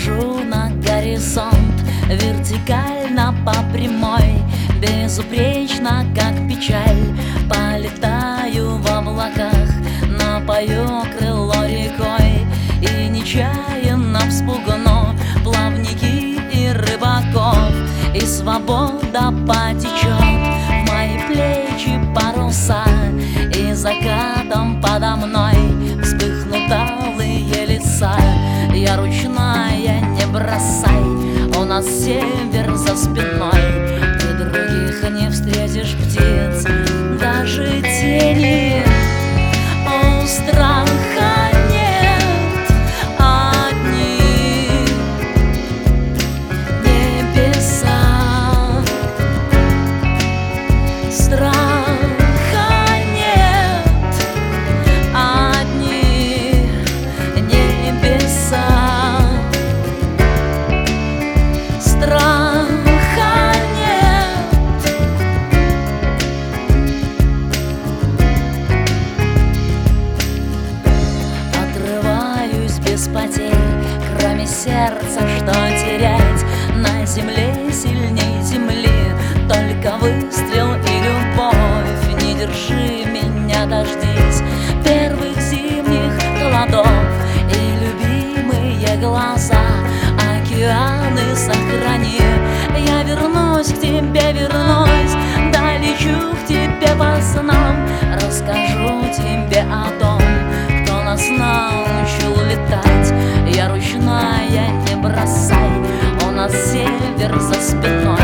Выхожу на горизонт, вертикально по прямой, безупречно, как печаль. Полетаю в облаках, напою крыло рекой, и нечаянно вспугну плавники и рыбаков, и свобода потечет в мои плечи паруса, и закатом подо мной вспыхнут алые леса. Я ручная, не бросай, у нас север за спиной. Ты других не встретишь птиц, даже тени. О, страха нет, одни небеса. Страха нет, одни небеса. Страха нет. Отрываюсь без потерь, кроме сердца, что терять. На земле сильней земли только выстрел и любовь. Не держи меня, дождись первых зимних холодов. И любимые глаза, океаны сохрани. Я вернусь к тебе, вернусь, долечу к тебе по снам. Расскажу тебе о том, кто нас научил летать. Я ручная, не бросай, у нас север за спиной.